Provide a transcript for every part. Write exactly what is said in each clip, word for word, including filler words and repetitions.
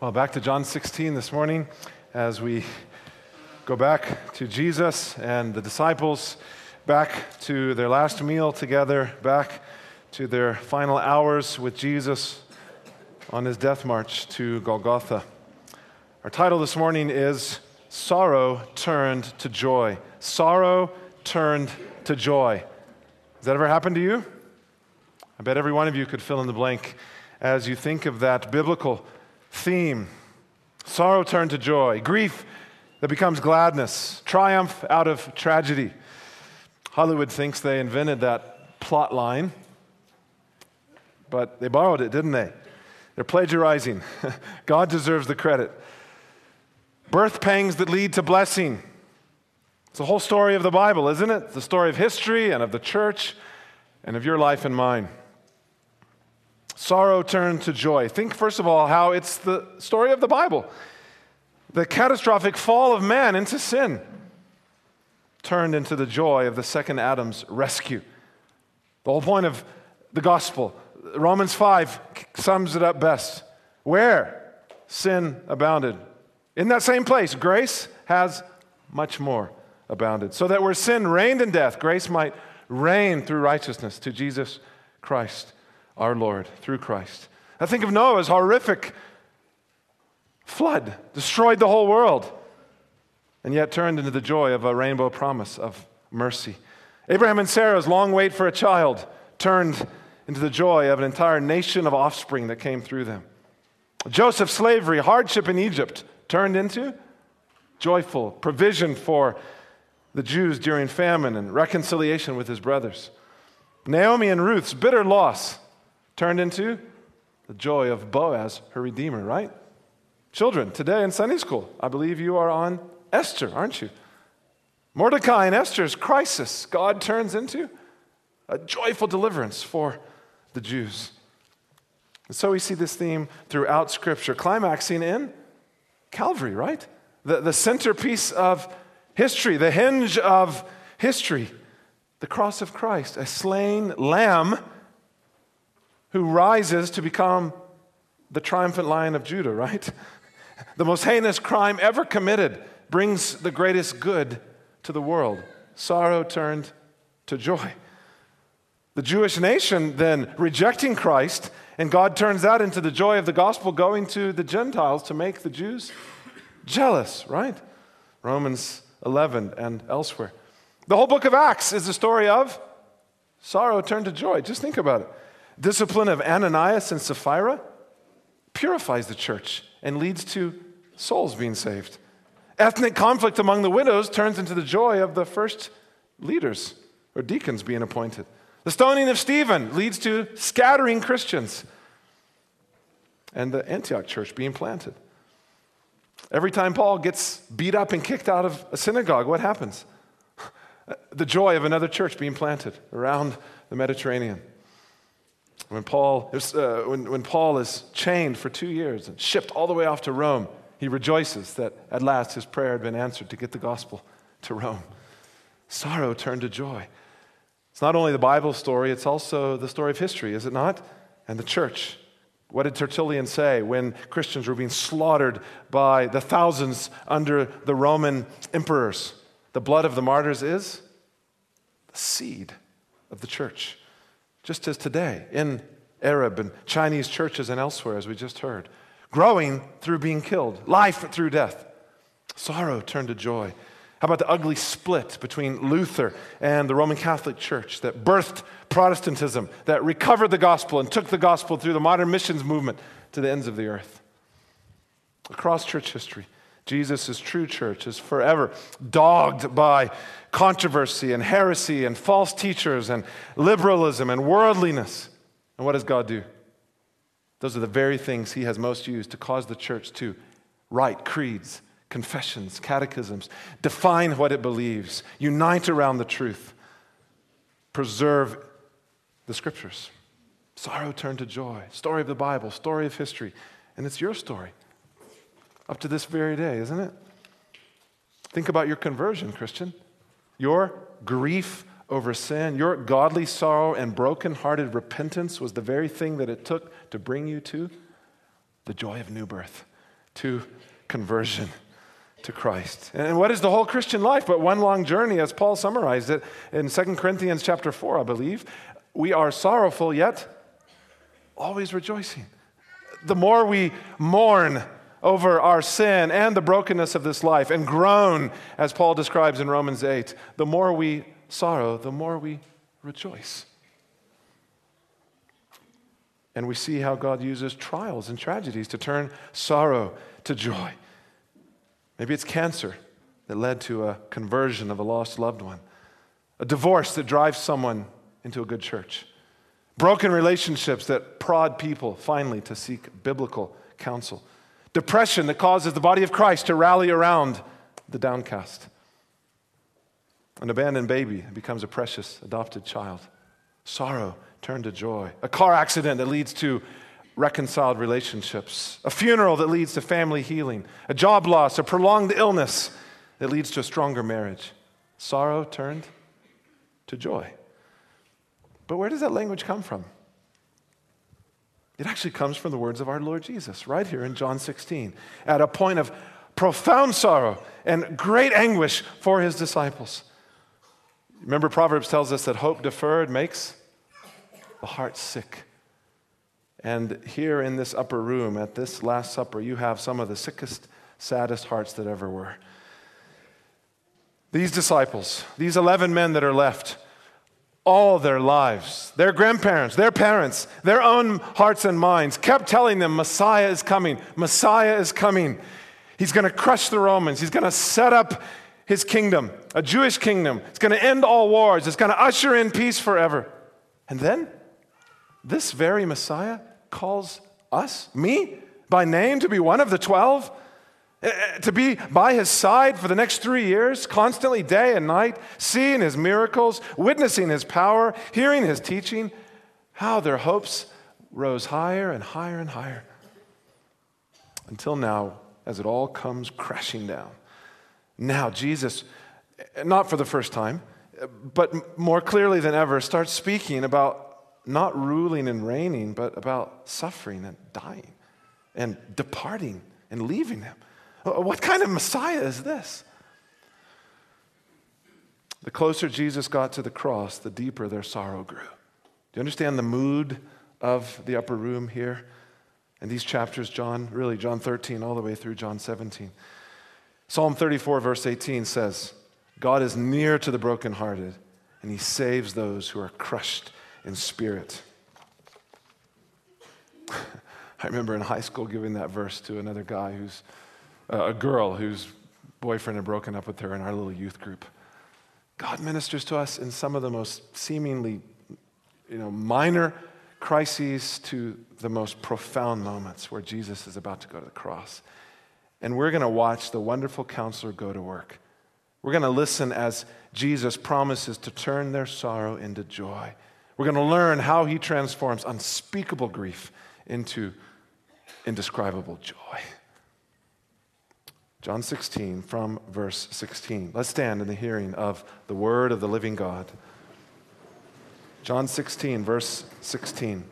Well, back to John sixteen this morning as we go back to Jesus and the disciples, back to their last meal together, back to their final hours with Jesus on his death march to Golgotha. Our title this morning is Sorrow Turned to Joy. Sorrow Turned to Joy. Has that ever happened to you? I bet every one of you could fill in the blank as you think of that biblical theme. Sorrow turned to joy, grief that becomes gladness, triumph out of tragedy. Hollywood thinks they invented that plot line, but they borrowed it, didn't they? They're plagiarizing. God deserves the credit. Birth pangs that lead to blessing. It's the whole story of the Bible, isn't it? It's the story of history and of the church and of your life and mine. Sorrow turned to joy. Think, first of all, how it's the story of the Bible. The catastrophic fall of man into sin turned into the joy of the second Adam's rescue. The whole point of the gospel, Romans five sums it up best. Where sin abounded, in that same place, grace has much more abounded. So that where sin reigned in death, grace might reign through righteousness to Jesus Christ, our Lord, through Christ. I think of Noah's horrific flood, destroyed the whole world, and yet turned into the joy of a rainbow promise of mercy. Abraham and Sarah's long wait for a child turned into the joy of an entire nation of offspring that came through them. Joseph's slavery, hardship in Egypt, turned into joyful provision for the Jews during famine and reconciliation with his brothers. Naomi and Ruth's bitter loss turned into the joy of Boaz, her redeemer, right? Children, today in Sunday school, I believe you are on Esther, aren't you? Mordecai and Esther's crisis, God turns into a joyful deliverance for the Jews. And so we see this theme throughout Scripture, climaxing in Calvary, right? The, the centerpiece of history, the hinge of history, the cross of Christ, a slain lamb who rises to become the triumphant Lion of Judah, right? The most heinous crime ever committed brings the greatest good to the world. Sorrow turned to joy. The Jewish nation then rejecting Christ, and God turns that into the joy of the gospel going to the Gentiles to make the Jews jealous, right? Romans eleven and elsewhere. The whole book of Acts is the story of sorrow turned to joy. Just think about it. Discipline of Ananias and Sapphira purifies the church and leads to souls being saved. Ethnic conflict among the widows turns into the joy of the first leaders or deacons being appointed. The stoning of Stephen leads to scattering Christians and the Antioch church being planted. Every time Paul gets beat up and kicked out of a synagogue, what happens? The joy of another church being planted around the Mediterranean. When Paul, uh, when, when Paul is chained for two years and shipped all the way off to Rome, he rejoices that at last his prayer had been answered to get the gospel to Rome. Sorrow turned to joy. It's not only the Bible story, it's also the story of history, is it not? And the church. What did Tertullian say when Christians were being slaughtered by the thousands under the Roman emperors? The blood of the martyrs is the seed of the church. Just as today in Arab and Chinese churches and elsewhere, as we just heard. Growing through being killed, life through death. Sorrow turned to joy. How about the ugly split between Luther and the Roman Catholic Church that birthed Protestantism, that recovered the gospel and took the gospel through the modern missions movement to the ends of the earth? Across church history, Jesus' true church is forever dogged by controversy and heresy and false teachers and liberalism and worldliness. And what does God do? Those are the very things he has most used to cause the church to write creeds, confessions, catechisms, define what it believes, unite around the truth, preserve the scriptures. Sorrow turned to joy. Story of the Bible, story of history. And it's your story up to this very day, isn't it? Think about your conversion, Christian. Your grief over sin, your godly sorrow and broken-hearted repentance was the very thing that it took to bring you to the joy of new birth. to conversion to Christ. And what is the whole Christian life but one long journey, as Paul summarized it in Second Corinthians chapter four, I believe. We are sorrowful, yet always rejoicing. The more we mourn over our sin and the brokenness of this life and groan, as Paul describes in Romans eight, the more we sorrow, the more we rejoice. And we see how God uses trials and tragedies to turn sorrow to joy. Maybe it's cancer that led to a conversion of a lost loved one, a divorce that drives someone into a good church, broken relationships that prod people finally to seek biblical counsel, depression that causes the body of Christ to rally around the downcast, an abandoned baby becomes a precious adopted child, sorrow turned to joy, a car accident that leads to reconciled relationships, a funeral that leads to family healing, a job loss, a prolonged illness that leads to a stronger marriage. Sorrow turned to joy. But where does that language come from? It actually comes from the words of our Lord Jesus, right here in John sixteen, at a point of profound sorrow and great anguish for his disciples. Remember, Proverbs tells us that hope deferred makes the heart sick. And here in this upper room, at this Last Supper, you have some of the sickest, saddest hearts that ever were. These disciples, these eleven men that are left, all their lives, their grandparents, their parents, their own hearts and minds kept telling them, Messiah is coming, Messiah is coming. He's going to crush the Romans. He's going to set up his kingdom, a Jewish kingdom. It's going to end all wars. It's going to usher in peace forever. And then this very Messiah calls us, me, by name to be one of the twelve, to be by his side for the next three years, constantly day and night, seeing his miracles, witnessing his power, hearing his teaching. How their hopes rose higher and higher and higher. Until now, as it all comes crashing down. Now Jesus, not for the first time, but more clearly than ever, starts speaking about not ruling and reigning, but about suffering and dying and departing and leaving him. What kind of Messiah is this? The closer Jesus got to the cross, the deeper their sorrow grew. Do you understand the mood of the upper room here? In these chapters, John, really John thirteen all the way through John seventeen. Psalm thirty-four verse eighteen says, God is near to the brokenhearted, and he saves those who are crushed in spirit. I remember in high school giving that verse to another guy who's, uh, a girl whose boyfriend had broken up with her in our little youth group. God ministers to us in some of the most seemingly, you know, minor crises to the most profound moments where Jesus is about to go to the cross. And we're going to watch the wonderful counselor go to work. We're going to listen as Jesus promises to turn their sorrow into joy. We're going to learn how he transforms unspeakable grief into indescribable joy. John sixteen, from verse sixteen. Let's stand in the hearing of the word of the living God. John sixteen, verse sixteen.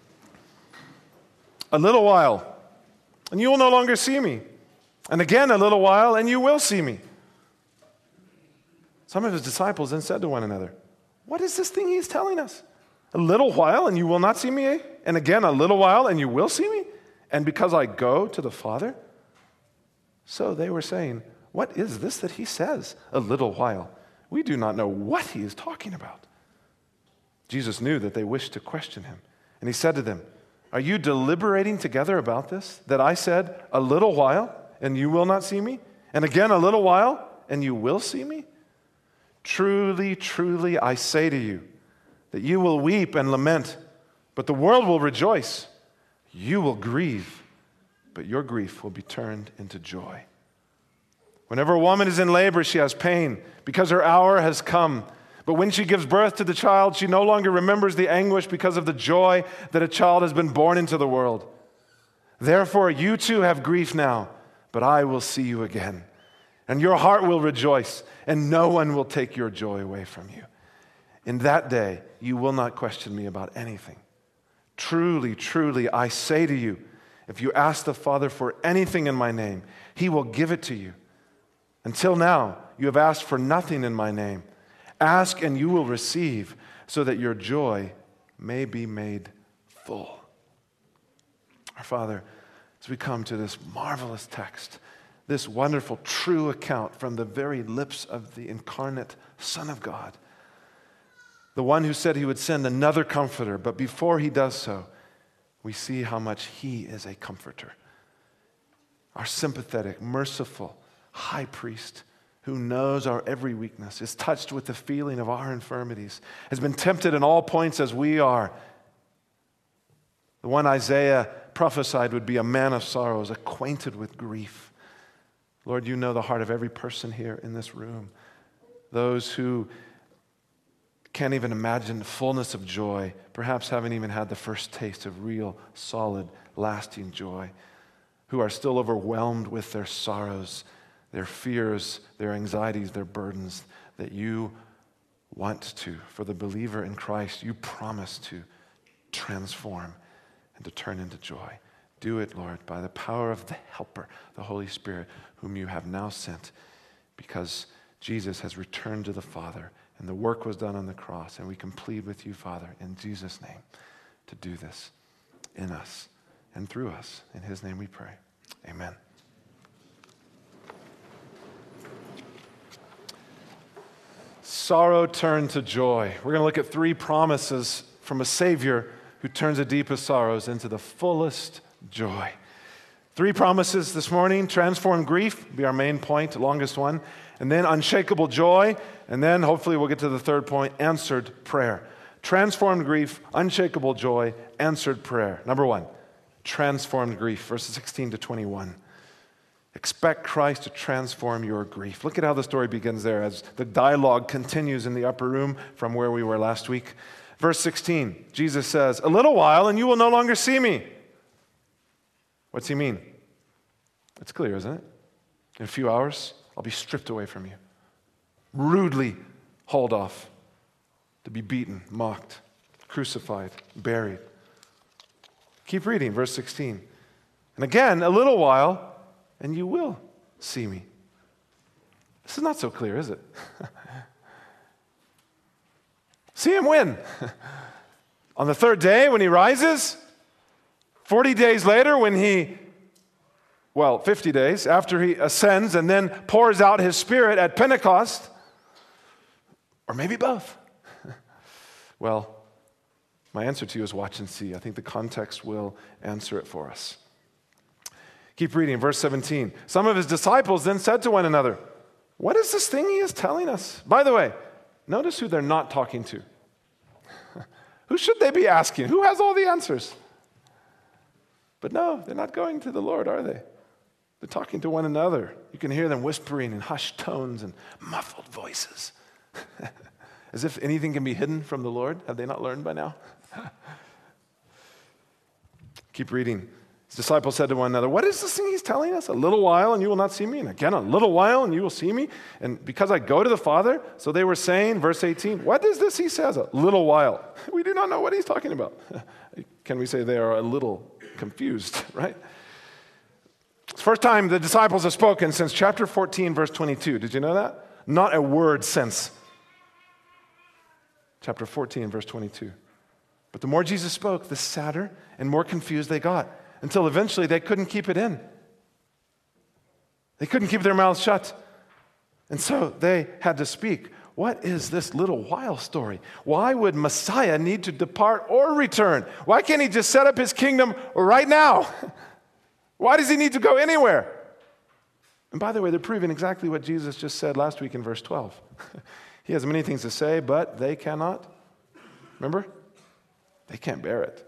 A little while, and you will no longer see me. And again, a little while, and you will see me. Some of his disciples then said to one another, what is this thing he is telling us? A little while, and you will not see me, eh? And again, a little while, and you will see me? And because I go to the Father? So they were saying, what is this that he says? A little while. We do not know what he is talking about. Jesus knew that they wished to question him. And he said to them, are you deliberating together about this? That I said, a little while, and you will not see me? And again, a little while, and you will see me? Truly, truly, I say to you, that you will weep and lament, but the world will rejoice. You will grieve, but your grief will be turned into joy. Whenever a woman is in labor, she has pain because her hour has come. But when she gives birth to the child, she no longer remembers the anguish because of the joy that a child has been born into the world. Therefore, you too have grief now, but I will see you again. And your heart will rejoice, and no one will take your joy away from you. In that day, you will not question me about anything. Truly, truly, I say to you, If you ask the Father for anything in my name, he will give it to you. Until now, you have asked for nothing in my name. Ask and you will receive, so that your joy may be made full. Our Father, as we come to this marvelous text, this wonderful, true account from the very lips of the incarnate Son of God, the one who said he would send another comforter, but before he does so, we see how much he is a comforter. Our sympathetic, merciful high priest who knows our every weakness, is touched with the feeling of our infirmities, has been tempted in all points as we are. The one Isaiah prophesied would be a man of sorrows, acquainted with grief. Lord, you know the heart of every person here in this room. Those who can't even imagine the fullness of joy, perhaps haven't even had the first taste of real, solid, lasting joy, who are still overwhelmed with their sorrows, their fears, their anxieties, their burdens, that you want to, for the believer in Christ, you promise to transform and to turn into joy. Do it, Lord, by the power of the Helper, the Holy Spirit, whom you have now sent, because Jesus has returned to the Father, and the work was done on the cross, and we can plead with you, Father, in Jesus' name, to do this in us and through us. In his name we pray. Amen. Sorrow turned to joy. We're going to look at three promises from a Savior who turns the deepest sorrows into the fullest joy. Three promises this morning: transformed grief, be our main point, the longest one, and then unshakable joy, and then hopefully we'll get to the third point, answered prayer. Transformed grief, unshakable joy, answered prayer. Number one, transformed grief, verses sixteen to twenty-one. Expect Christ to transform your grief. Look at how the story begins there as the dialogue continues in the upper room from where we were last week. Verse sixteen, Jesus says, "A little while and you will no longer see me." What's he mean? It's clear, isn't it? In a few hours, I'll be stripped away from you, rudely hauled off, to be beaten, mocked, crucified, buried. Keep reading, verse sixteen. "And again, a little while, and you will see me." This is not so clear, is it? See him when? On the third day when he rises? forty days later when he, well, fifty days after he ascends and then pours out his Spirit at Pentecost? Or maybe both? Well, my answer to you is watch and see. I think the context will answer it for us. Keep reading, verse seventeen. "Some of his disciples then said to one another, 'What is this thing he is telling us?'" By the way, notice who they're not talking to. Who should they be asking? Who has all the answers? But no, they're not going to the Lord, are they? They're talking to one another. You can hear them whispering in hushed tones and muffled voices. As if anything can be hidden from the Lord. Have they not learned by now? Keep reading. His disciples said to one another, "What is this thing he's telling us? A little while and you will not see me. And again, a little while and you will see me. And because I go to the Father." So they were saying, verse eighteen, "What is this he says? A little while." We do not know what he's talking about. Can we say they are a little confused, right? It's the first time the disciples have spoken since chapter fourteen, verse twenty-two. Did you know that? Not a word since. Chapter fourteen, verse twenty-two. But the more Jesus spoke, the sadder and more confused they got, until eventually they couldn't keep it in. They couldn't keep their mouths shut. And so they had to speak. What is this little while story? Why would Messiah need to depart or return? Why can't he just set up his kingdom right now? Why does he need to go anywhere? And by the way, they're proving exactly what Jesus just said last week in verse twelve. He has many things to say, but they cannot. Remember? They can't bear it.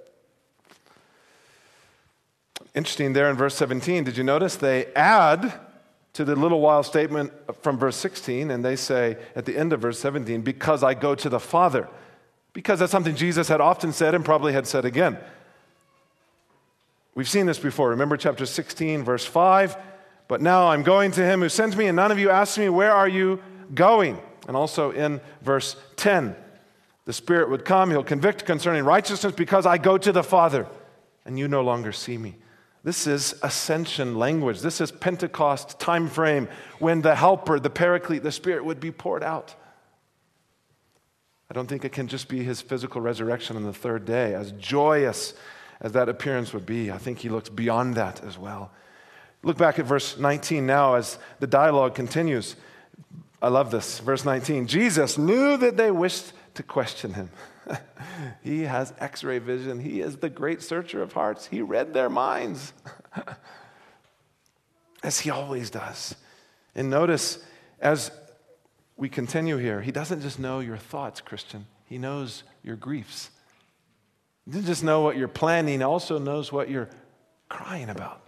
Interesting there in verse seventeen, did you notice they add to the little while statement from verse sixteen, and they say at the end of verse seventeen, "Because I go to the Father." Because that's something Jesus had often said and probably had said again. We've seen this before. Remember chapter sixteen, verse five, "But now I'm going to him who sent me, and none of you asked me, 'Where are you going?'" And also in verse ten, "The Spirit would come, he'll convict concerning righteousness because I go to the Father, and you no longer see me. This is ascension language. This is Pentecost time frame when the helper, the paraclete, the Spirit would be poured out. I don't think it can just be his physical resurrection on the third day, as joyous as that appearance would be. I think he looks beyond that as well. Look back at verse nineteen now as the dialogue continues. I love this. Verse nineteen, Jesus knew that they wished to question him. He has X-ray vision. He is the great searcher of hearts. He read their minds, as he always does. And notice, as we continue here, he doesn't just know your thoughts, Christian. He knows your griefs. He doesn't just know what you're planning, he also knows what you're crying about.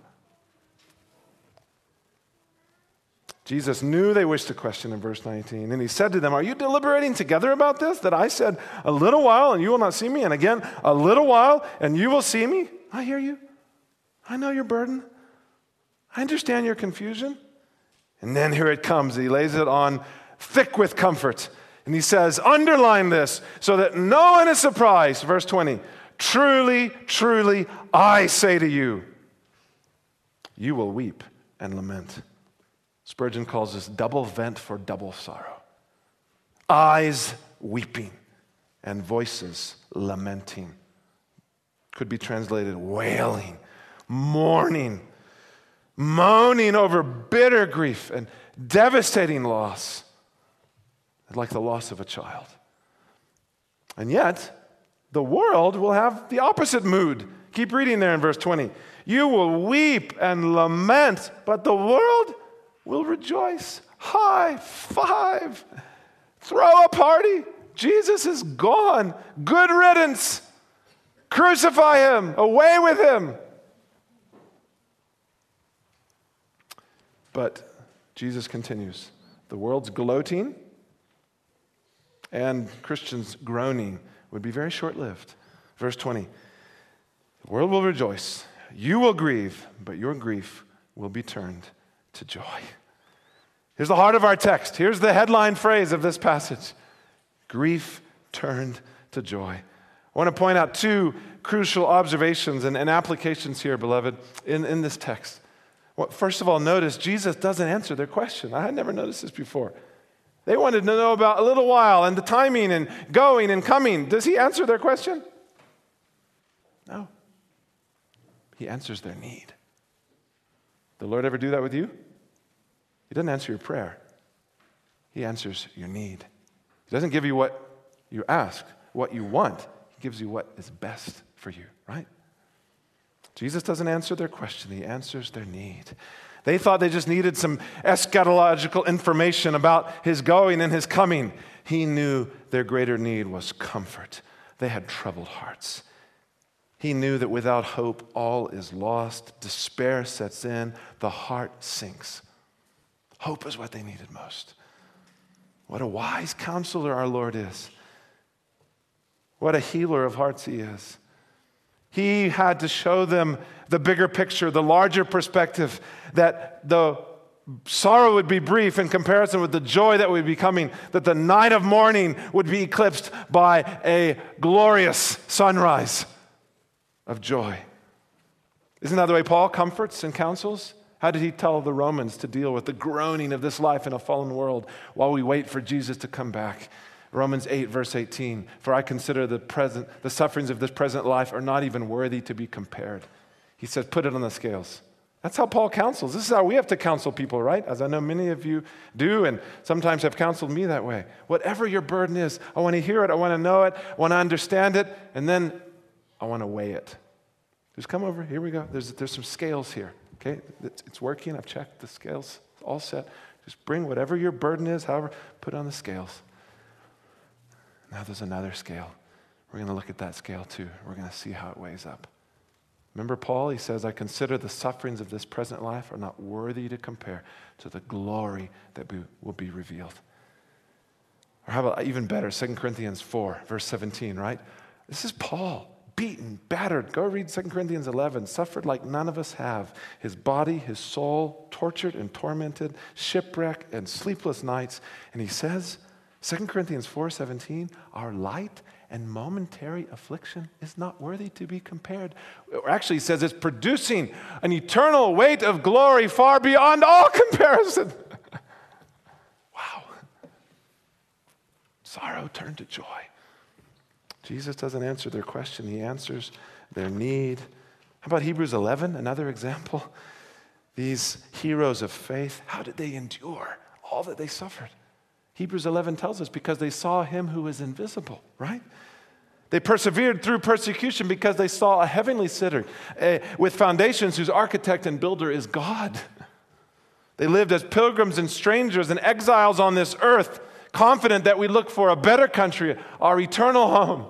Jesus knew they wished to question in verse nineteen, and he said to them, are you deliberating together about this, that I said, a little while and you will not see me, and again, a little while and you will see me? I hear you. I know your burden. I understand your confusion. And then here it comes. He lays it on thick with comfort. And he says, underline this so that no one is surprised. Verse twenty, truly, truly, I say to you, you will weep and lament. Spurgeon calls this double vent for double sorrow. Eyes weeping and voices lamenting. Could be translated wailing, mourning, moaning over bitter grief and devastating loss, like the loss of a child. And yet, the world will have the opposite mood. Keep reading there in verse twenty. You will weep and lament, but the world will rejoice. High five. Throw a party. Jesus is gone. Good riddance. Crucify him. Away with him. But Jesus continues. The world's gloating and Christians groaning would be very short-lived. Verse twenty. The world will rejoice. You will grieve, but your grief will be turned to joy. Here's the heart of our text. Here's the headline phrase of this passage. Grief turned to joy. I want to point out two crucial observations and, and applications here, beloved, in, in this text. Well, first of all, notice Jesus doesn't answer their question. I had never noticed this before. They wanted to know about a little while and the timing and going and coming. Does he answer their question? No. He answers their need. The Lord ever do that with you? He doesn't answer your prayer. He answers your need. He doesn't give you what you ask, what you want. He gives you what is best for you, right? Jesus doesn't answer their question. He answers their need. They thought they just needed some eschatological information about his going and his coming. He knew their greater need was comfort. They had troubled hearts. He knew that without hope, all is lost. Despair sets in. The heart sinks. Hope is what they needed most. What a wise counselor our Lord is. What a healer of hearts he is. He had to show them the bigger picture, the larger perspective, that the sorrow would be brief in comparison with the joy that would be coming, that the night of mourning would be eclipsed by a glorious sunrise of joy. Isn't that the way Paul comforts and counsels? How did he tell the Romans to deal with the groaning of this life in a fallen world while we wait for Jesus to come back? Romans eight, verse eighteen, for I consider the present, the sufferings of this present life are not even worthy to be compared. He says, put it on the scales. That's how Paul counsels. This is how we have to counsel people, right? As I know many of you do, and sometimes have counseled me that way. Whatever your burden is, I want to hear it, I want to know it, I want to understand it, and then I want to weigh it. Just come over, here we go. There's, there's some scales here, okay? It's, it's working, I've checked the scales, it's all set. Just bring whatever your burden is, however, put it on the scales. Now there's another scale. We're going to look at that scale too. We're going to see how it weighs up. Remember Paul? He says, I consider the sufferings of this present life are not worthy to compare to the glory that be, will be revealed. Or how about even better, Second Corinthians four, verse seventeen, right? This is Paul, beaten, battered. Go read Second Corinthians eleven. Suffered like none of us have. His body, his soul, tortured and tormented, shipwreck and sleepless nights. And he says, Second Corinthians four seventeen, our light and momentary affliction is not worthy to be compared. Or actually, he says it's producing an eternal weight of glory far beyond all comparison. Wow. Sorrow turned to joy. Jesus doesn't answer their question. He answers their need. How about Hebrews eleven, another example? These heroes of faith, how did they endure all that they suffered? Hebrews eleven tells us because they saw him who is invisible, right? They persevered through persecution because they saw a heavenly city uh, with foundations whose architect and builder is God. They lived as pilgrims and strangers and exiles on this earth, confident that we look for a better country, our eternal home.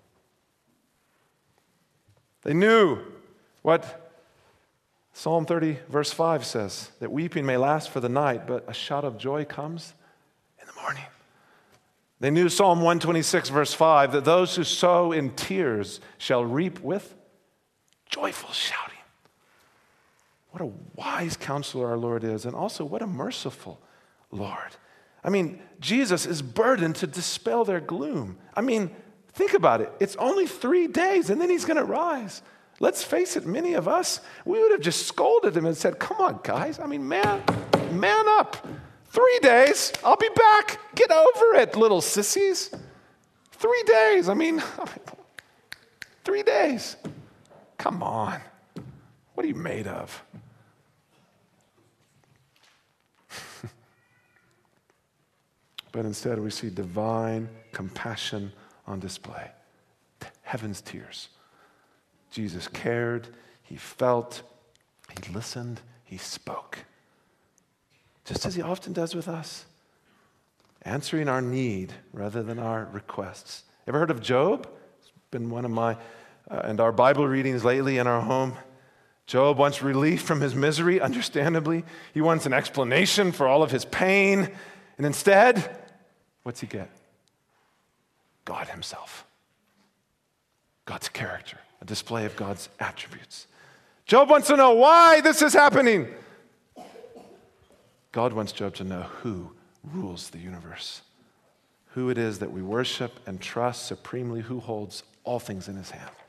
They knew what Psalm thirty, verse five says, that weeping may last for the night, but a shout of joy comes in the morning. They knew Psalm one twenty-six, verse five, that those who sow in tears shall reap with joyful shouting. What a wise counselor our Lord is, and also what a merciful Lord. I mean, Jesus is burdened to dispel their gloom. I mean, think about it. It's only three days, and then he's going to rise. Let's face it, many of us, we would have just scolded him and said, come on, guys. I mean, man, man up. Three days, I'll be back. Get over it, little sissies. Three days, I mean, three days. Come on. What are you made of? But instead we see divine compassion on display. Heaven's tears. Jesus cared, he felt, he listened, he spoke. Just as he often does with us. Answering our need rather than our requests. Ever heard of Job? It's been one of my uh, and our Bible readings lately in our home. Job wants relief from his misery, understandably. He wants an explanation for all of his pain. And instead, what's he get? God himself. God's character, a display of God's attributes. Job wants to know why this is happening. God wants Job to know who rules the universe, who it is that we worship and trust supremely, who holds all things in his hand.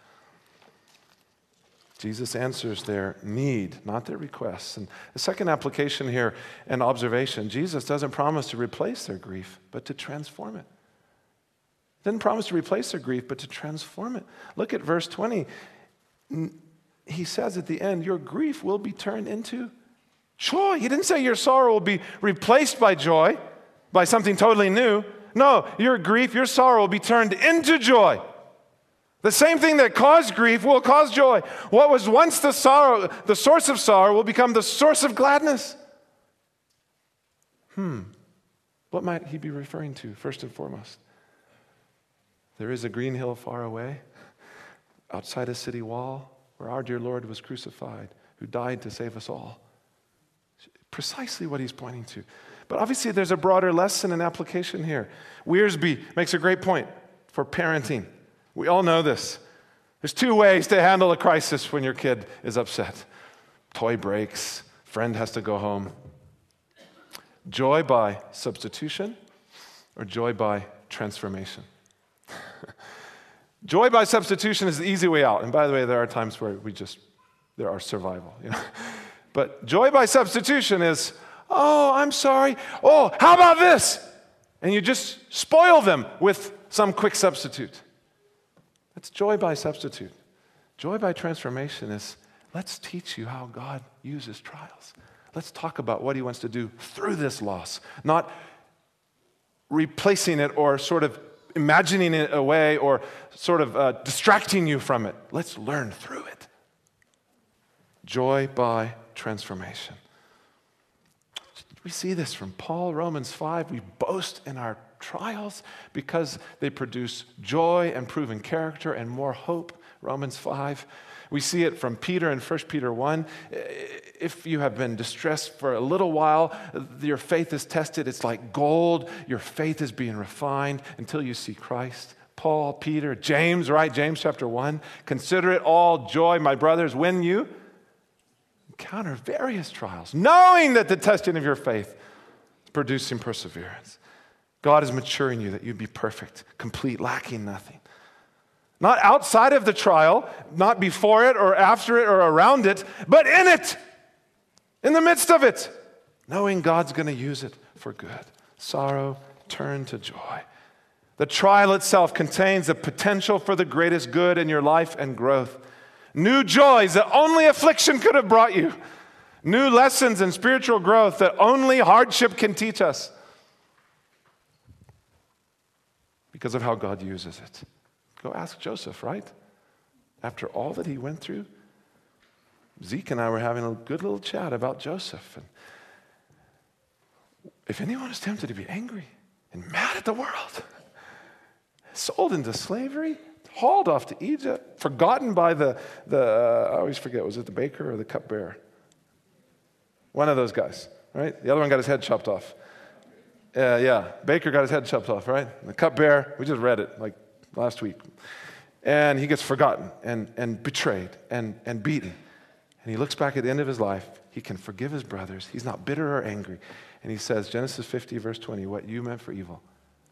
Jesus answers their need, not their requests. And the second application here and observation, Jesus doesn't promise to replace their grief, but to transform it. He doesn't promise to replace their grief, but to transform it. Look at verse twenty. He says at the end, your grief will be turned into joy. He didn't say your sorrow will be replaced by joy, by something totally new. No, your grief, your sorrow will be turned into joy. The same thing that caused grief will cause joy. What was once the sorrow, the source of sorrow, will become the source of gladness. Hmm. What might he be referring to, first and foremost? There is a green hill far away, outside a city wall, where our dear Lord was crucified, who died to save us all. Precisely what he's pointing to. But obviously there's a broader lesson and application here. Wiersbe makes a great point for parenting. We all know this. There's two ways to handle a crisis when your kid is upset. Toy breaks, friend has to go home. Joy by substitution or joy by transformation. Joy by substitution is the easy way out. And by the way, there are times where we just, there are survival. You know? But joy by substitution is, oh, I'm sorry. Oh, how about this? And you just spoil them with some quick substitute. That's joy by substitute. Joy by transformation is, let's teach you how God uses trials. Let's talk about what he wants to do through this loss, not replacing it or sort of imagining it away or sort of uh, distracting you from it. Let's learn through it. Joy by transformation. We see this from Paul, Romans five. We boast in our trials because they produce joy and proven character and more hope, Romans five. We see it from Peter in First Peter one. If you have been distressed for a little while, your faith is tested. It's like gold. Your faith is being refined until you see Christ. Paul, Peter, James, right? James chapter one. Consider it all joy, my brothers, when you encounter various trials, knowing that the testing of your faith is producing perseverance. God is maturing you that you'd be perfect, complete, lacking nothing. Not outside of the trial, not before it or after it or around it, but in it, in the midst of it, knowing God's going to use it for good. Sorrow turned to joy. The trial itself contains the potential for the greatest good in your life and growth. New joys that only affliction could have brought you. New lessons in spiritual growth that only hardship can teach us. Because of how God uses it. Go ask Joseph, right? After all that he went through, Zeke and I were having a good little chat about Joseph. And if anyone is tempted to be angry and mad at the world, sold into slavery, hauled off to Egypt, forgotten by the, the uh, I always forget, was it the baker or the cupbearer? One of those guys, right? The other one got his head chopped off. Uh, yeah, Baker got his head chopped off, right? The cupbearer, we just read it like last week. And he gets forgotten and, and betrayed and, and beaten. And he looks back at the end of his life. He can forgive his brothers. He's not bitter or angry. And he says, Genesis fifty, verse twenty, what you meant for evil.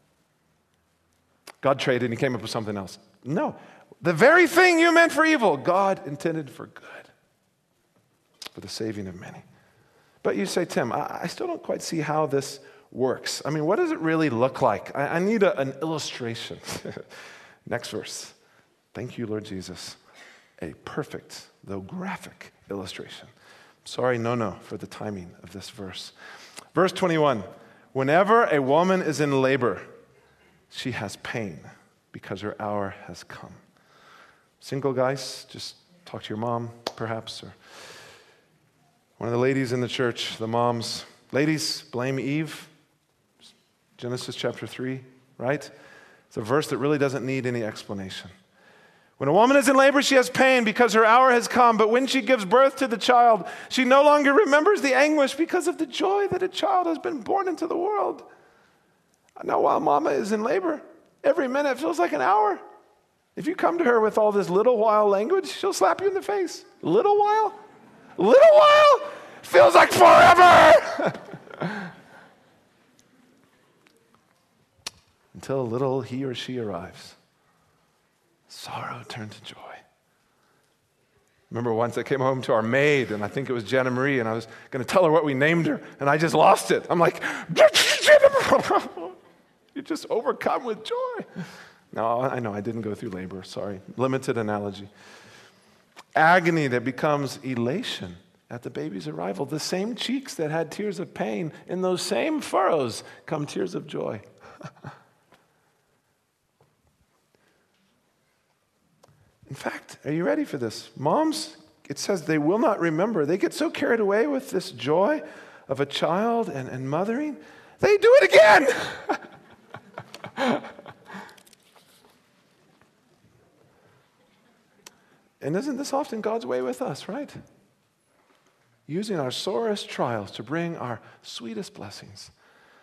God traded and he came up with something else. No, the very thing you meant for evil, God intended for good, for the saving of many. But you say, Tim, I, I still don't quite see how this works. I mean, what does it really look like? I, I need a, an illustration. Next verse. Thank you, Lord Jesus. A perfect, though graphic, illustration. Sorry, no, no, for the timing of this verse. Verse twenty-one. Whenever a woman is in labor, she has pain because her hour has come. Single guys, just talk to your mom, perhaps, or one of the ladies in the church, the moms. Ladies, blame Eve. Genesis chapter three, right? It's a verse that really doesn't need any explanation. When a woman is in labor, she has pain because her hour has come. But when she gives birth to the child, she no longer remembers the anguish because of the joy that a child has been born into the world. Now, while mama is in labor, every minute feels like an hour. If you come to her with all this little while language, she'll slap you in the face. Little while? Little while? Feels like forever! Until little he or she arrives. Sorrow turned to joy. Remember once I came home to our maid, and I think it was Jenna Marie, and I was going to tell her what we named her, and I just lost it. I'm like, you're just overcome with joy. No, I know, I didn't go through labor, sorry. Limited analogy. Agony that becomes elation at the baby's arrival. The same cheeks that had tears of pain, in those same furrows come tears of joy. In fact, are you ready for this? Moms, it says they will not remember. They get so carried away with this joy of a child and, and mothering, they do it again. And isn't this often God's way with us, right? Using our sorest trials to bring our sweetest blessings.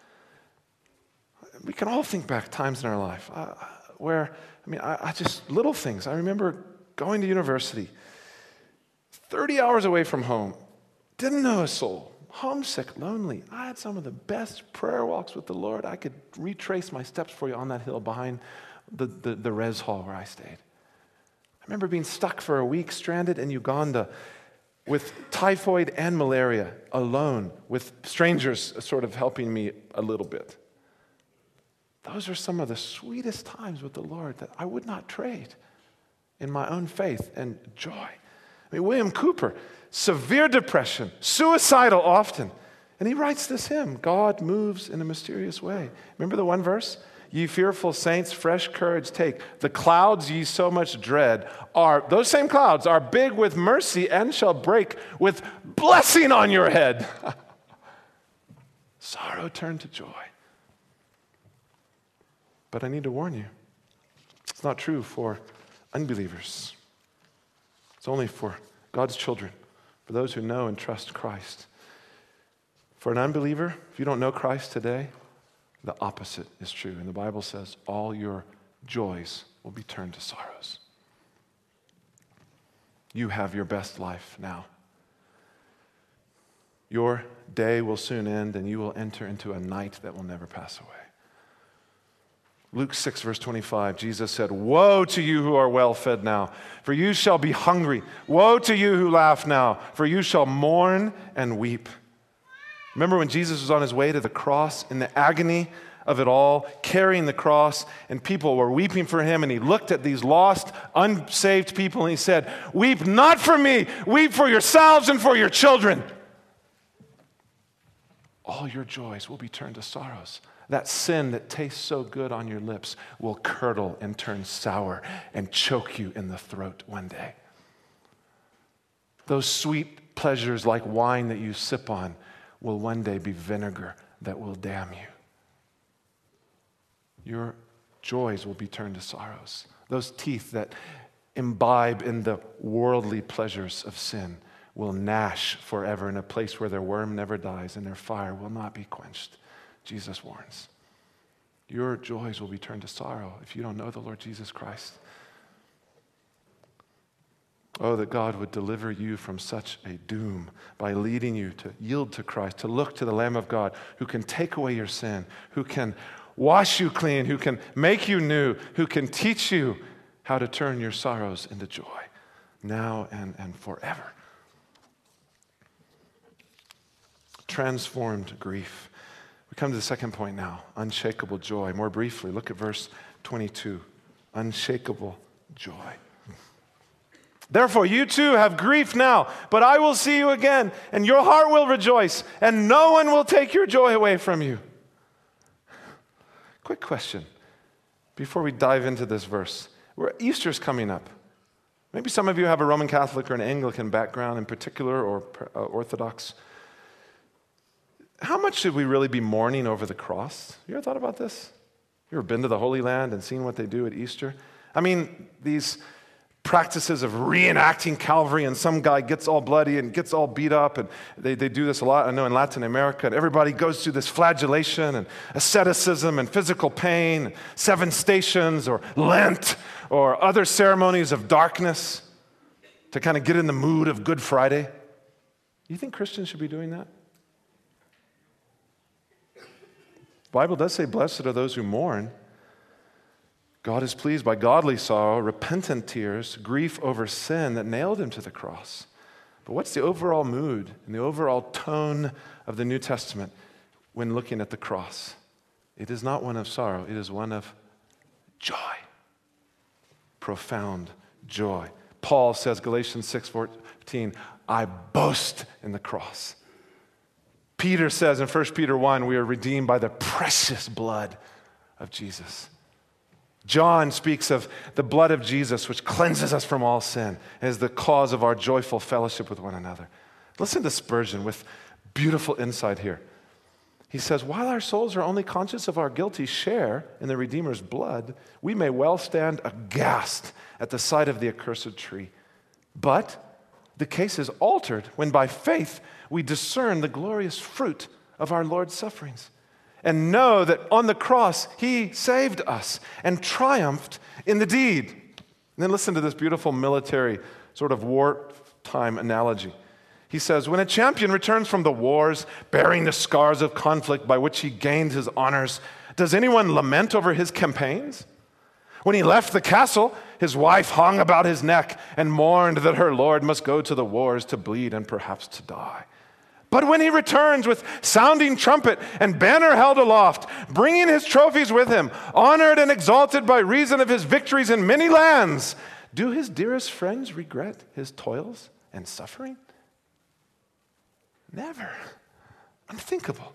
We can all think back times in our life uh, where, I mean, I, I just, little things. I remember going to university, thirty hours away from home, didn't know a soul, homesick, lonely. I had some of the best prayer walks with the Lord. I could retrace my steps for you on that hill behind the, the, the res hall where I stayed. I remember being stuck for a week, stranded in Uganda with typhoid and malaria, alone, with strangers sort of helping me a little bit. Those are some of the sweetest times with the Lord that I would not trade in my own faith and joy. I mean, William Cooper, severe depression, suicidal often. And he writes this hymn, God moves in a mysterious way. Remember the one verse? Ye fearful saints, fresh courage take. The clouds ye so much dread are, those same clouds are big with mercy and shall break with blessing on your head. Sorrow turned to joy. But I need to warn you, it's not true for unbelievers. It's only for God's children, for those who know and trust Christ. For an unbeliever, if you don't know Christ today, the opposite is true. And the Bible says all your joys will be turned to sorrows. You have your best life now. Your day will soon end, and you will enter into a night that will never pass away. Luke six, verse twenty-five, Jesus said, "Woe to you who are well fed now, for you shall be hungry. Woe to you who laugh now, for you shall mourn and weep." Remember when Jesus was on his way to the cross, in the agony of it all, carrying the cross, and people were weeping for him, and he looked at these lost, unsaved people, and he said, "Weep not for me, weep for yourselves and for your children." All your joys will be turned to sorrows. That sin that tastes so good on your lips will curdle and turn sour and choke you in the throat one day. Those sweet pleasures like wine that you sip on will one day be vinegar that will damn you. Your joys will be turned to sorrows. Those teeth that imbibe in the worldly pleasures of sin will gnash forever in a place where their worm never dies and their fire will not be quenched. Jesus warns. Your joys will be turned to sorrow if you don't know the Lord Jesus Christ. Oh, that God would deliver you from such a doom by leading you to yield to Christ, to look to the Lamb of God who can take away your sin, who can wash you clean, who can make you new, who can teach you how to turn your sorrows into joy now and, and forever. Transformed grief. We come to the second point now, unshakable joy. More briefly, look at verse twenty-two. Unshakable joy. "Therefore, you too have grief now, but I will see you again, and your heart will rejoice, and no one will take your joy away from you." Quick question before we dive into this verse. Easter's coming up. Maybe some of you have a Roman Catholic or an Anglican background in particular, or uh, Orthodox. How much should we really be mourning over the cross? You ever thought about this? You ever been to the Holy Land and seen what they do at Easter? I mean, these practices of reenacting Calvary, and some guy gets all bloody and gets all beat up, and they, they do this a lot, I know, in Latin America, and everybody goes through this flagellation and asceticism and physical pain, seven stations or Lent or other ceremonies of darkness to kind of get in the mood of Good Friday. You think Christians should be doing that? The Bible does say, "Blessed are those who mourn." God is pleased by godly sorrow, repentant tears, grief over sin that nailed him to the cross. But what's the overall mood and the overall tone of the New Testament when looking at the cross? It is not one of sorrow, it is one of joy. Profound joy. Paul says, Galatians six fourteen, "I boast in the cross." Peter says in First Peter one, we are redeemed by the precious blood of Jesus. John speaks of the blood of Jesus, which cleanses us from all sin, as the cause of our joyful fellowship with one another. Listen to Spurgeon with beautiful insight here. He says, "While our souls are only conscious of our guilty share in the Redeemer's blood, we may well stand aghast at the sight of the accursed tree. But the case is altered when by faith we discern the glorious fruit of our Lord's sufferings, and know that on the cross he saved us and triumphed in the deed." And then listen to this beautiful military sort of wartime analogy. He says, "When a champion returns from the wars, bearing the scars of conflict by which he gained his honors, does anyone lament over his campaigns? When he left the castle, his wife hung about his neck and mourned that her lord must go to the wars to bleed and perhaps to die. But when he returns with sounding trumpet and banner held aloft, bringing his trophies with him, honored and exalted by reason of his victories in many lands, do his dearest friends regret his toils and suffering? Never. Unthinkable.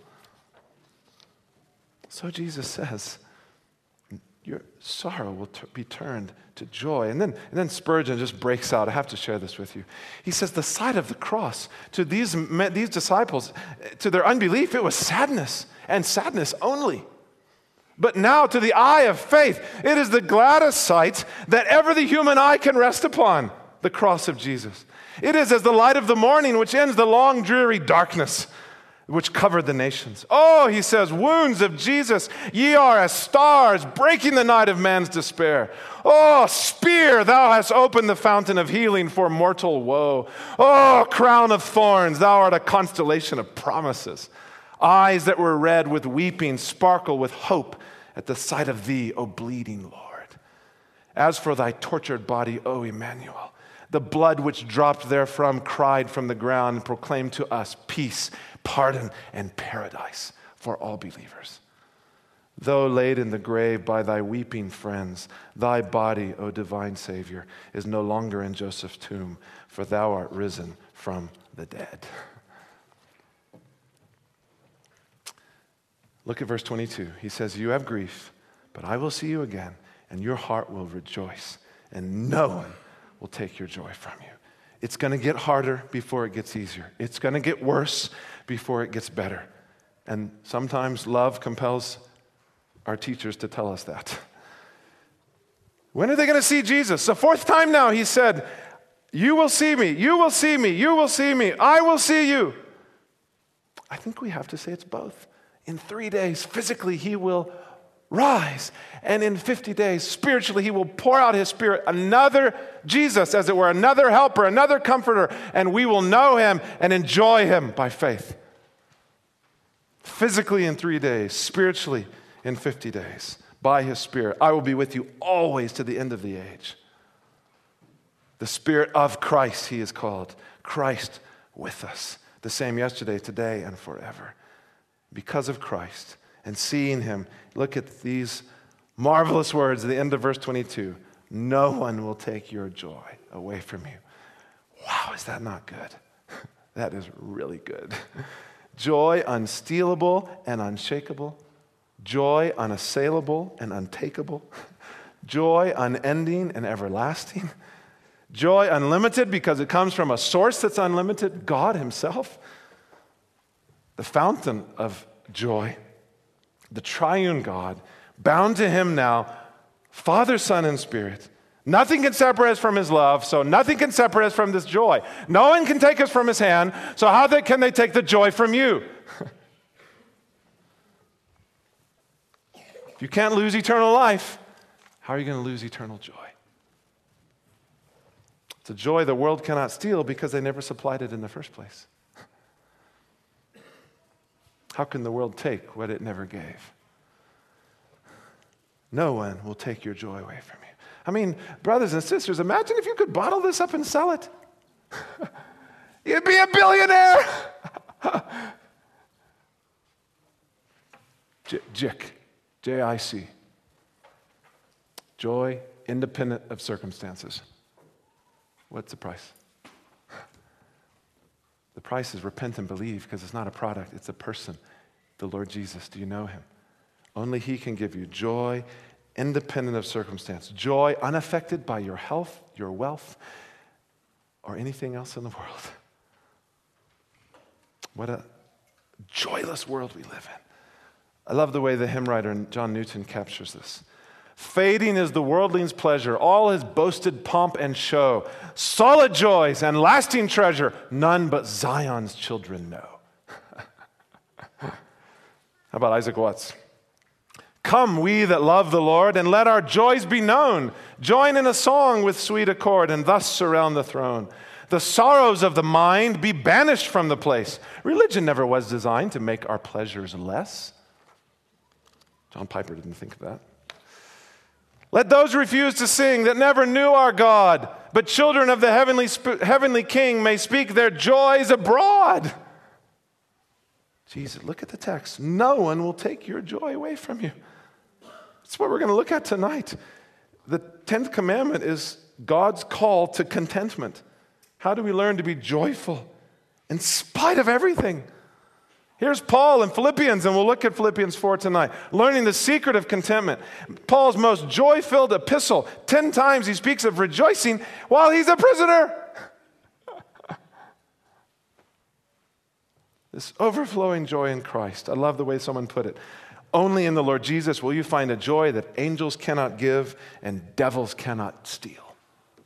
So Jesus says, your sorrow will t- be turned to joy. And then, and then Spurgeon just breaks out. I have to share this with you. He says the sight of the cross to these, these disciples, to their unbelief, it was sadness, and sadness only. But now to the eye of faith, it is the gladdest sight that ever the human eye can rest upon, the cross of Jesus. It is as the light of the morning which ends the long dreary darkness which covered the nations. Oh, he says, wounds of Jesus, ye are as stars breaking the night of man's despair. Oh, spear, thou hast opened the fountain of healing for mortal woe. Oh, crown of thorns, thou art a constellation of promises. Eyes that were red with weeping sparkle with hope at the sight of thee, O bleeding Lord. As for thy tortured body, O Emmanuel, the blood which dropped therefrom cried from the ground and proclaimed to us peace, pardon, and paradise for all believers. Though laid in the grave by thy weeping friends, thy body, O divine Savior, is no longer in Joseph's tomb, for thou art risen from the dead. Look at verse twenty-two. He says, you have grief, but I will see you again, and your heart will rejoice, and no one will take your joy from you. It's going to get harder before it gets easier. It's going to get worse before it gets better. And sometimes love compels our teachers to tell us that. When are they going to see Jesus? The fourth time now he said, you will see me, you will see me, you will see me, I will see you. I think we have to say it's both. In three days, physically, he will rise. And in fifty days, spiritually, he will pour out his Spirit, another Jesus, as it were, another helper, another comforter, and we will know him and enjoy him by faith. Physically in three days, spiritually in fifty days, by his Spirit. I will be with you always to the end of the age. The Spirit of Christ, he is called. Christ with us. The same yesterday, today, and forever. Because of Christ and seeing him, look at these marvelous words at the end of verse twenty-two. No one will take your joy away from you. Wow, is that not good? That is really good. Joy unstealable and unshakable. Joy unassailable and untakeable. Joy unending and everlasting. Joy unlimited because it comes from a source that's unlimited, God himself. The fountain of joy, the triune God, bound to him now, Father, Son, and Spirit. Nothing can separate us from his love, so nothing can separate us from this joy. No one can take us from his hand, so how they, can they take the joy from you? If you can't lose eternal life, how are you going to lose eternal joy? It's a joy the world cannot steal because they never supplied it in the first place. How can the world take what it never gave? No one will take your joy away from you. I mean, brothers and sisters, imagine if you could bottle this up and sell it. You'd be a billionaire. J- Jic, J I C. Joy independent of circumstances. What's the price? The price is repent and believe because it's not a product, it's a person, the Lord Jesus. Do you know him? Only he can give you joy independent of circumstance, joy unaffected by your health, your wealth, or anything else in the world. What a joyless world we live in. I love the way the hymn writer John Newton captures this. Fading is the worldling's pleasure, all his boasted pomp and show. Solid joys and lasting treasure, none but Zion's children know. How about Isaac Watts? Come, we that love the Lord, and let our joys be known. Join in a song with sweet accord, and thus surround the throne. The sorrows of the mind be banished from the place. Religion never was designed to make our pleasures less. John Piper didn't think of that. Let those refuse to sing that never knew our God, but children of the heavenly, heavenly King may speak their joys abroad. Jesus, look at the text. No one will take your joy away from you. That's what we're going to look at tonight. The tenth commandment is God's call to contentment. How do we learn to be joyful in spite of everything? Here's Paul in Philippians, and we'll look at Philippians four tonight, learning the secret of contentment. Paul's most joy-filled epistle. Ten times he speaks of rejoicing while he's a prisoner. This overflowing joy in Christ. I love the way someone put it. Only in the Lord Jesus will you find a joy that angels cannot give and devils cannot steal.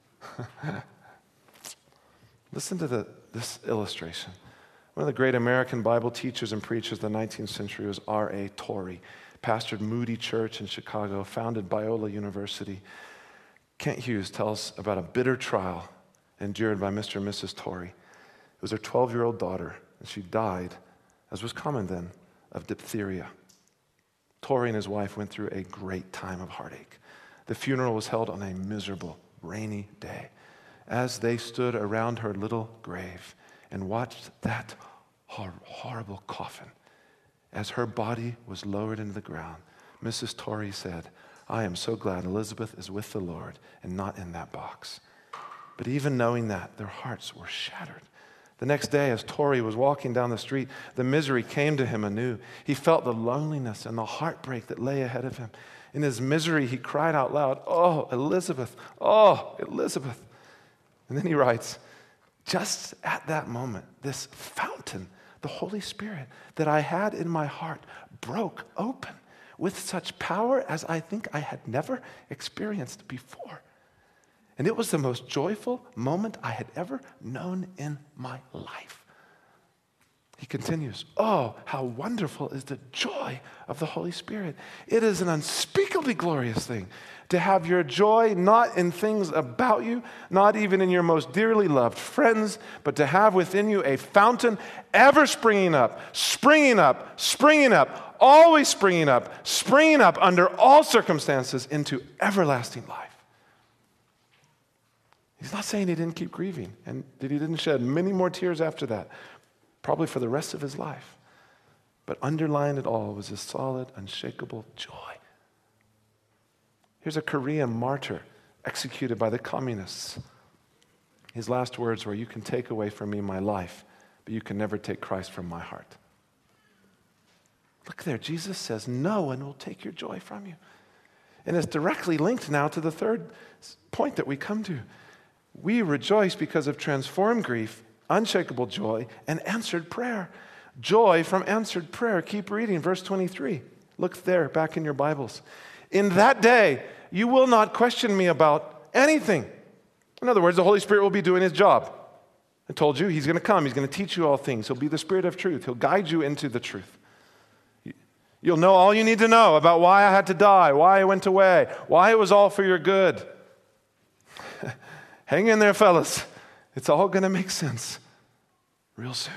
Listen to the, this illustration. One of the great American Bible teachers and preachers of the nineteenth century was R A Torrey, pastored Moody Church in Chicago, founded Biola University. Kent Hughes tells about a bitter trial endured by Mister and Missus Torrey. It was her twelve-year-old daughter, and she died, as was common then, of diphtheria. Tori and his wife went through a great time of heartache. The funeral was held on a miserable, rainy day. As they stood around her little grave and watched that hor- horrible coffin, as her body was lowered into the ground, Missus Tori said, "I am so glad Elizabeth is with the Lord and not in that box." But even knowing that, their hearts were shattered. The next day, as Tori was walking down the street, the misery came to him anew. He felt the loneliness and the heartbreak that lay ahead of him. In his misery, he cried out loud, "Oh, Elizabeth! Oh, Elizabeth!" And then he writes, just at that moment, this fountain, the Holy Spirit that I had in my heart, broke open with such power as I think I had never experienced before. And it was the most joyful moment I had ever known in my life. He continues, "Oh, how wonderful is the joy of the Holy Spirit. It is an unspeakably glorious thing to have your joy not in things about you, not even in your most dearly loved friends, but to have within you a fountain ever springing up, springing up, springing up, always springing up, springing up under all circumstances into everlasting life." He's not saying he didn't keep grieving and that he didn't shed many more tears after that, probably for the rest of his life. But underlying it all was a solid, unshakable joy. Here's a Korean martyr executed by the communists. His last words were, "You can take away from me my life, but you can never take Christ from my heart." Look there, Jesus says, no one will take your joy from you. And it's directly linked now to the third point that we come to. We rejoice because of transformed grief, unshakable joy, and answered prayer. Joy from answered prayer. Keep reading, verse twenty-three. Look there, back in your Bibles. "In that day, you will not question me about anything." In other words, the Holy Spirit will be doing his job. I told you, he's going to come. He's going to teach you all things. He'll be the Spirit of truth. He'll guide you into the truth. You'll know all you need to know about why I had to die, why I went away, why it was all for your good. Hang in there, fellas. It's all going to make sense real soon.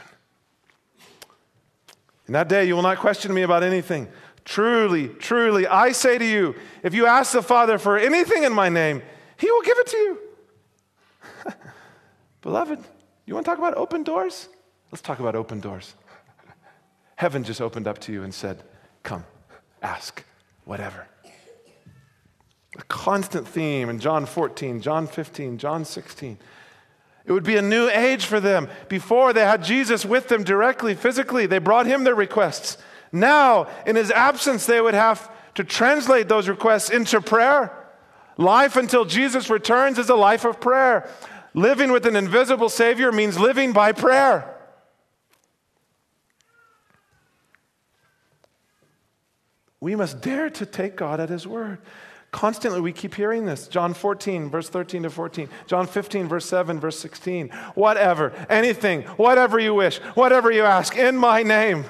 "In that day, you will not question me about anything. Truly, truly, I say to you, if you ask the Father for anything in my name, he will give it to you." Beloved, you want to talk about open doors? Let's talk about open doors. Heaven just opened up to you and said, "Come, ask, whatever." A constant theme in John fourteen, John fifteen, John sixteen. It would be a new age for them. Before, they had Jesus with them directly, physically. They brought him their requests. Now, in his absence, they would have to translate those requests into prayer. Life until Jesus returns is a life of prayer. Living with an invisible Savior means living by prayer. We must dare to take God at his word. Constantly, we keep hearing this. John fourteen, verse thirteen to fourteen. John fifteen, verse seven, verse sixteen. Whatever, anything, whatever you wish, whatever you ask, in my name.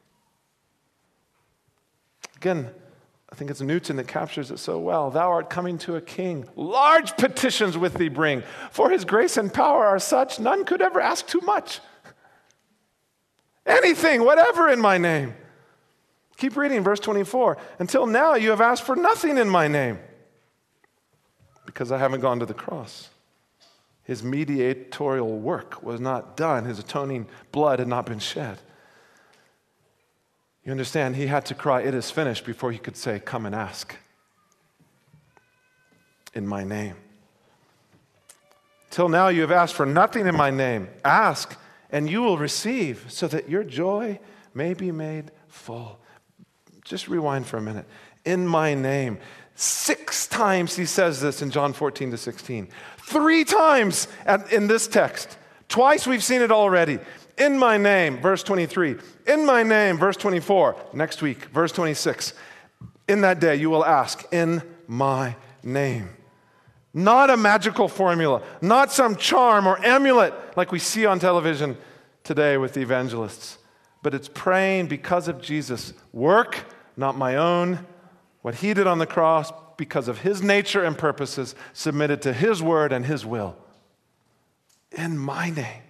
Again, I think it's Newton that captures it so well. "Thou art coming to a king. Large petitions with thee bring. For his grace and power are such, none could ever ask too much." Anything, whatever in my name. Keep reading, verse twenty-four. "Until now you have asked for nothing in my name, because I haven't gone to the cross." His mediatorial work was not done. His atoning blood had not been shed. You understand, he had to cry, "It is finished," before he could say, "Come and ask in my name." "Till now you have asked for nothing in my name. Ask, and you will receive, so that your joy may be made full." Just rewind for a minute. In my name. Six times he says this in John fourteen to sixteen. Three times at, in this text. Twice we've seen it already. In my name, verse twenty-three. In my name, verse twenty-four. Next week, verse twenty-six. In that day you will ask, in my name. Not a magical formula. Not some charm or amulet like we see on television today with the evangelists. But it's praying because of Jesus' work, not my own, what he did on the cross, because of his nature and purposes, submitted to his word and his will. In my name.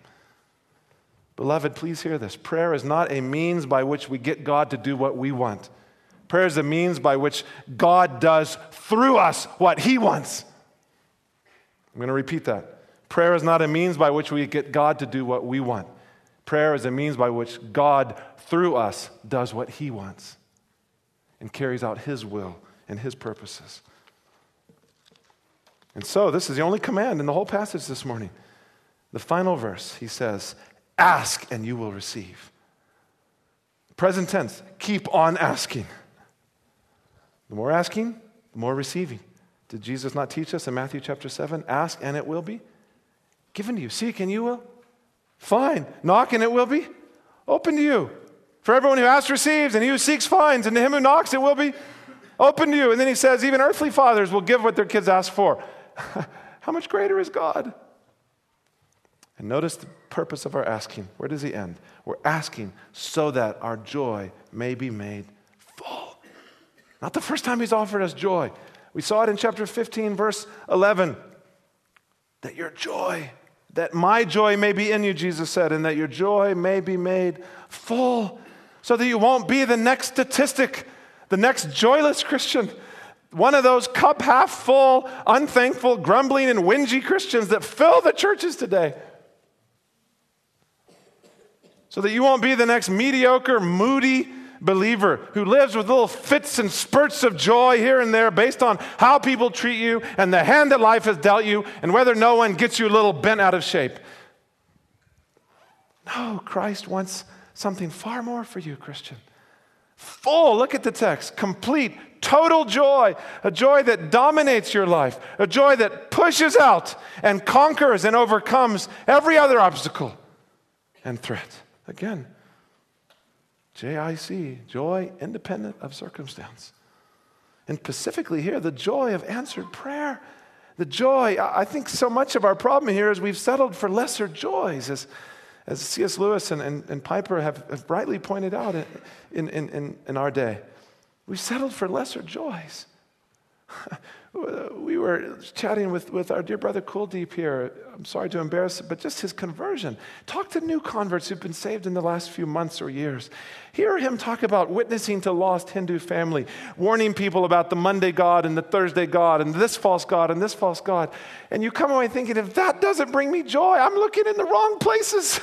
Beloved, please hear this. Prayer is not a means by which we get God to do what we want. Prayer is a means by which God does through us what he wants. I'm going to repeat that. Prayer is not a means by which we get God to do what we want. Prayer is a means by which God, through us, does what he wants and carries out his will and his purposes. And so, this is the only command in the whole passage this morning. The final verse, he says, ask and you will receive. Present tense, keep on asking. The more asking, the more receiving. Did Jesus not teach us in Matthew chapter seven? Ask and it will be given to you. Seek and you will find. Knock and it will be open to you. For everyone who asks receives, and he who seeks finds, and to him who knocks it will be open to you. And then he says, even earthly fathers will give what their kids ask for. How much greater is God? And notice the purpose of our asking. Where does he end? We're asking so that our joy may be made full. Not the first time he's offered us joy. We saw it in chapter fifteen, verse eleven. That your joy, that my joy may be in you, Jesus said, and that your joy may be made full, so that you won't be the next statistic, the next joyless Christian, one of those cup half full, unthankful, grumbling, and whingy Christians that fill the churches today. So that you won't be the next mediocre, moody believer who lives with little fits and spurts of joy here and there based on how people treat you and the hand that life has dealt you and whether no one gets you a little bent out of shape. No, Christ wants something far more for you, Christian. Full, look at the text, complete, total joy, a joy that dominates your life, a joy that pushes out and conquers and overcomes every other obstacle and threat. Again, J I C, joy independent of circumstance. And specifically here, the joy of answered prayer. The joy, I think so much of our problem here is we've settled for lesser joys, as, as C S Lewis and, and, and Piper have, have rightly pointed out in, in, in, in our day. We've settled for lesser joys. We were chatting with, with our dear brother Kuldeep here. I'm sorry to embarrass him, but just his conversion. Talk to new converts who've been saved in the last few months or years. Hear him talk about witnessing to lost Hindu family, warning people about the Monday God and the Thursday God and this false God and this false God. And you come away thinking, if that doesn't bring me joy, I'm looking in the wrong places.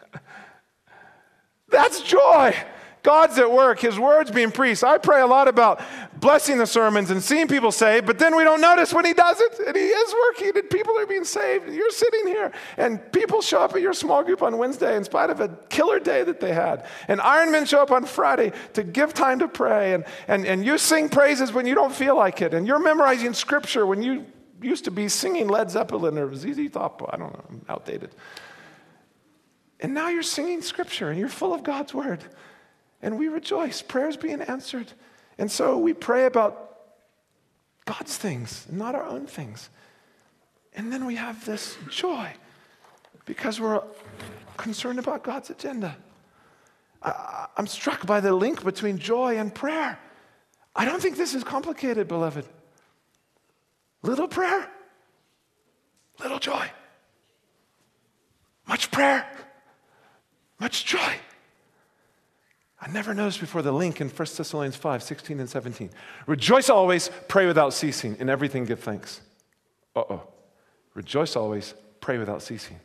That's joy. God's at work, his word's being preached. I pray a lot about blessing the sermons and seeing people saved, but then we don't notice when he does it, and he is working, and people are being saved, and you're sitting here, and people show up at your small group on Wednesday in spite of a killer day that they had, and Ironmen show up on Friday to give time to pray, and, and, and you sing praises when you don't feel like it, and you're memorizing scripture when you used to be singing Led Zeppelin or Z Z Top, I don't know, I'm outdated. And now you're singing scripture, and you're full of God's word. And we rejoice. Prayer's being answered. And so we pray about God's things, not our own things. And then we have this joy because we're concerned about God's agenda. I, I'm struck by the link between joy and prayer. I don't think this is complicated, beloved. Little prayer, little joy. Much prayer, much joy. I never noticed before the link in First Thessalonians five, sixteen and seventeen. Rejoice always, pray without ceasing, in everything give thanks. Uh-oh. Rejoice always, pray without ceasing.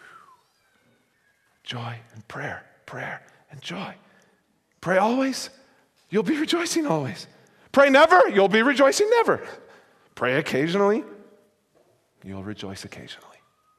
Joy and prayer, prayer and joy. Pray always, you'll be rejoicing always. Pray never, you'll be rejoicing never. Pray occasionally, you'll rejoice occasionally.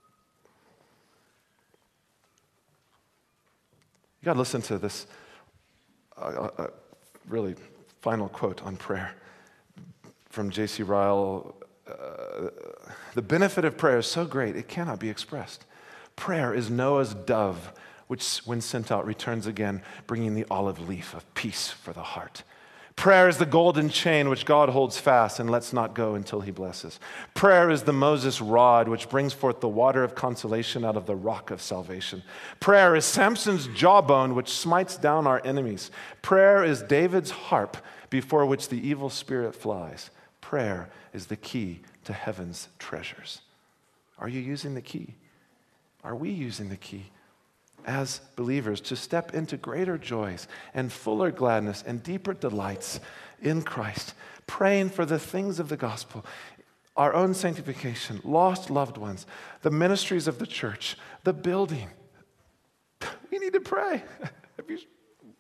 You got to listen to this uh, uh, really final quote on prayer from J C Ryle. Uh, the benefit of prayer is so great, it cannot be expressed. Prayer is Noah's dove, which when sent out returns again, bringing the olive leaf of peace for the heart. Prayer is the golden chain which God holds fast and lets not go until he blesses. Prayer is the Moses rod which brings forth the water of consolation out of the rock of salvation. Prayer is Samson's jawbone which smites down our enemies. Prayer is David's harp before which the evil spirit flies. Prayer is the key to heaven's treasures. Are you using the key? Are we using the key? as believers to step into greater joys and fuller gladness and deeper delights in Christ, praying for the things of the gospel, our own sanctification, lost loved ones, the ministries of the church, the building. We need to pray. Have you,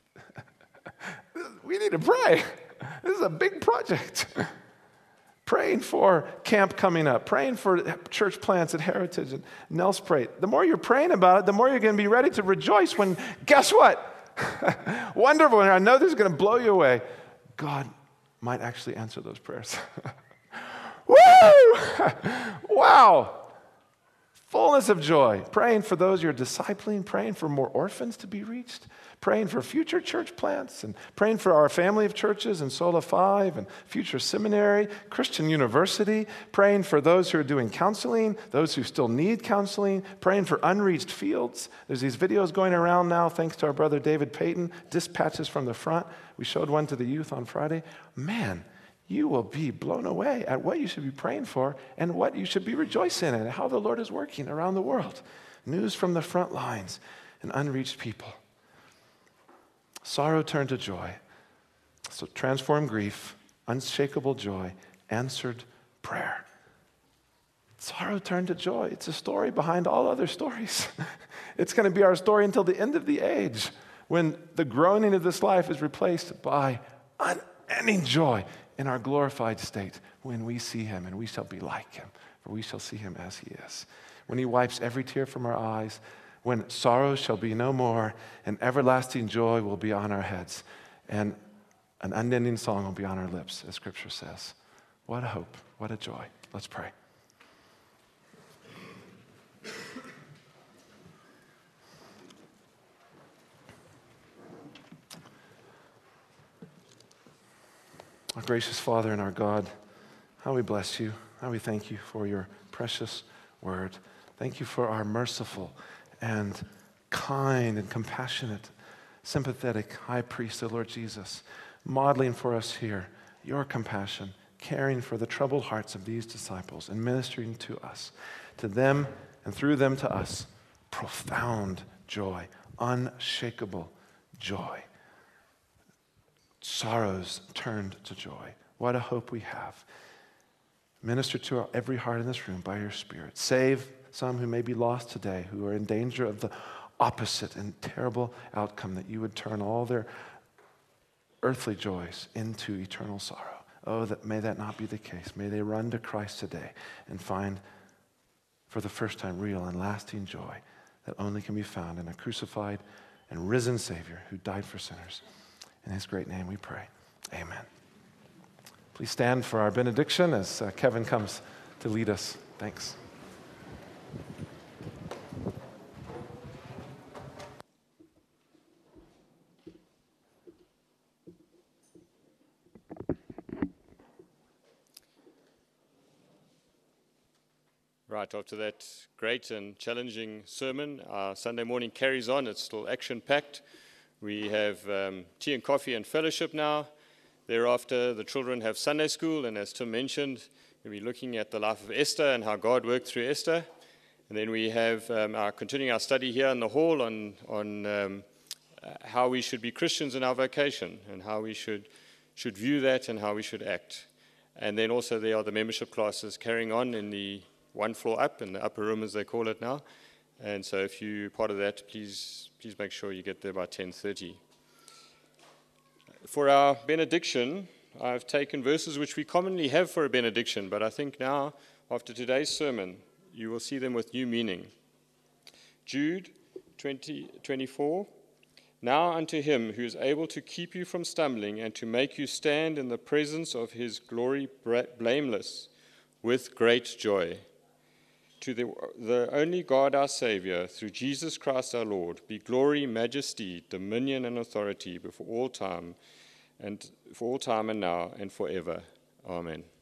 we need to pray. This is a big project. Praying for camp coming up, praying for church plants at Heritage and Nelsprate. The more you're praying about it, the more you're going to be ready to rejoice when, guess what? Wonderful, and I know this is going to blow you away. God might actually answer those prayers. Woo! Wow! Fullness of joy. Praying for those you're discipling, praying for more orphans to be reached, praying for future church plants, and praying for our family of churches and Sola Five and future seminary, Christian University, praying for those who are doing counseling, those who still need counseling, praying for unreached fields. There's these videos going around now, thanks to our brother David Payton, dispatches from the front. We showed one to the youth on Friday. Man, you will be blown away at what you should be praying for and what you should be rejoicing in and how the Lord is working around the world. News from the front lines and unreached people. Sorrow turned to joy. So transformed grief, unshakable joy, answered prayer. Sorrow turned to joy. It's a story behind all other stories. It's going to be our story until the end of the age, when the groaning of this life is replaced by unending joy in our glorified state when we see him, and we shall be like him, for we shall see him as he is. When he wipes every tear from our eyes, when sorrow shall be no more, and everlasting joy will be on our heads, and an unending song will be on our lips, as Scripture says. What a hope, what a joy. Let's pray. Our gracious Father and our God, how we bless you, how we thank you for your precious word. Thank you for our merciful and kind and compassionate, sympathetic high priest, the Lord Jesus, modeling for us here your compassion, caring for the troubled hearts of these disciples and ministering to us, to them and through them to us, profound joy, unshakable joy. Sorrows turned to joy. What a hope we have. Minister to our, every heart in this room by your Spirit. Save some who may be lost today, who are in danger of the opposite and terrible outcome, that you would turn all their earthly joys into eternal sorrow. Oh, that may that not be the case. May they run to Christ today and find for the first time real and lasting joy that only can be found in a crucified and risen Savior who died for sinners. In his great name we pray. Amen. Please stand for our benediction as uh, Kevin comes to lead us. Thanks. Right, after that great and challenging sermon, our Sunday morning carries on. It's still action-packed. We have um, tea and coffee and fellowship now. Thereafter, the children have Sunday school, and as Tim mentioned, we'll be looking at the life of Esther and how God worked through Esther. And then we have um, our continuing our study here in the hall on, on um, how we should be Christians in our vocation and how we should, should view that and how we should act. And then also there are the membership classes carrying on in the one floor up, in the upper room as they call it now. And so if you're part of that, please please make sure you get there by ten thirty. For our benediction, I've taken verses which we commonly have for a benediction, but I think now, after today's sermon, you will see them with new meaning. Jude twenty, twenty-four, now unto him who is able to keep you from stumbling and to make you stand in the presence of his glory blameless with great joy. To the, the only God our Savior, through Jesus Christ our Lord, be glory, majesty, dominion, and authority before all time, and for all time and now and forever. Amen.